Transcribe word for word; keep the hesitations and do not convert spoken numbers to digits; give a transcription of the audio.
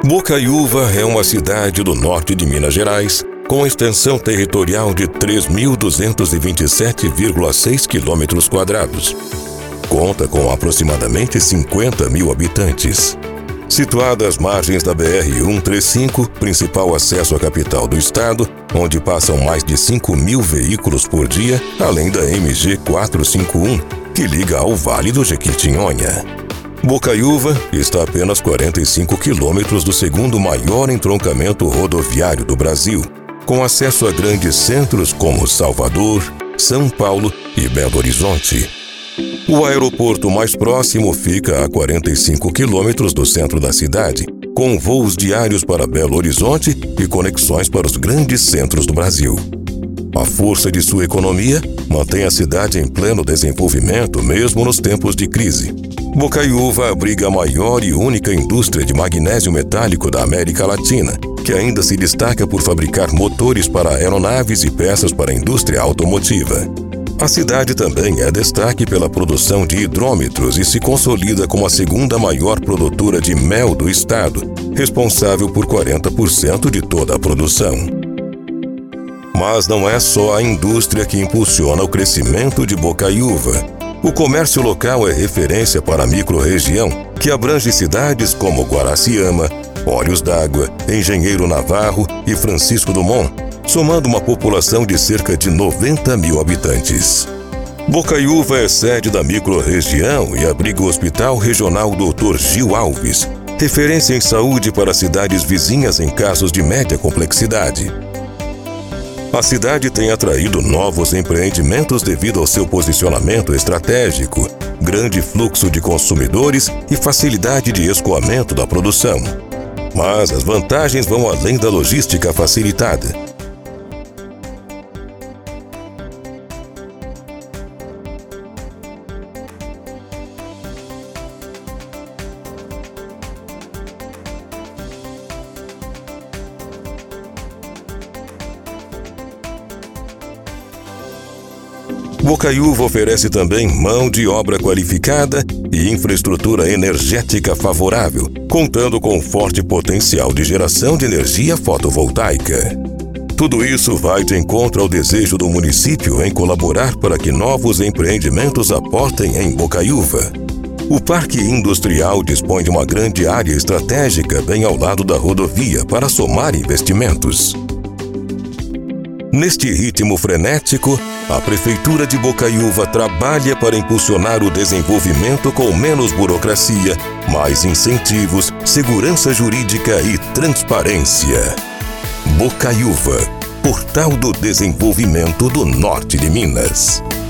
Bocaiúva é uma cidade do norte de Minas Gerais, com extensão territorial de três mil duzentos e vinte e sete vírgula seis quilômetros quadrados. Conta com aproximadamente cinquenta mil habitantes. Situada às margens da B R cento e trinta e cinco, principal acesso à capital do estado, onde passam mais de cinco mil veículos por dia, além da M G quatrocentos e cinquenta e um, que liga ao Vale do Jequitinhonha. Bocaiúva está a apenas quarenta e cinco quilômetros do segundo maior entroncamento rodoviário do Brasil, com acesso a grandes centros como Salvador, São Paulo e Belo Horizonte. O aeroporto mais próximo fica a quarenta e cinco quilômetros do centro da cidade, com voos diários para Belo Horizonte e conexões para os grandes centros do Brasil. A força de sua economia mantém a cidade em pleno desenvolvimento mesmo nos tempos de crise. Bocaiúva abriga a maior e única indústria de magnésio metálico da América Latina, que ainda se destaca por fabricar motores para aeronaves e peças para a indústria automotiva. A cidade também é destaque pela produção de hidrômetros e se consolida como a segunda maior produtora de mel do estado, responsável por quarenta por cento de toda a produção. Mas não é só a indústria que impulsiona o crescimento de Bocaiúva. O comércio local é referência para a microrregião, que abrange cidades como Guaraciama, Olhos d'Água, Engenheiro Navarro e Francisco Dumont, somando uma população de cerca de noventa mil habitantes. Bocaiúva é sede da microrregião e abriga o Hospital Regional doutor Gil Alves, referência em saúde para cidades vizinhas em casos de média complexidade. A cidade tem atraído novos empreendimentos devido ao seu posicionamento estratégico, grande fluxo de consumidores e facilidade de escoamento da produção. Mas as vantagens vão além da logística facilitada. Bocaiúva oferece também mão de obra qualificada e infraestrutura energética favorável, contando com um forte potencial de geração de energia fotovoltaica. Tudo isso vai de encontro ao desejo do município em colaborar para que novos empreendimentos aportem em Bocaiúva. O Parque Industrial dispõe de uma grande área estratégica bem ao lado da rodovia para somar investimentos. Neste ritmo frenético, a Prefeitura de Bocaiúva trabalha para impulsionar o desenvolvimento com menos burocracia, mais incentivos, segurança jurídica e transparência. Bocaiúva, portal do desenvolvimento do norte de Minas.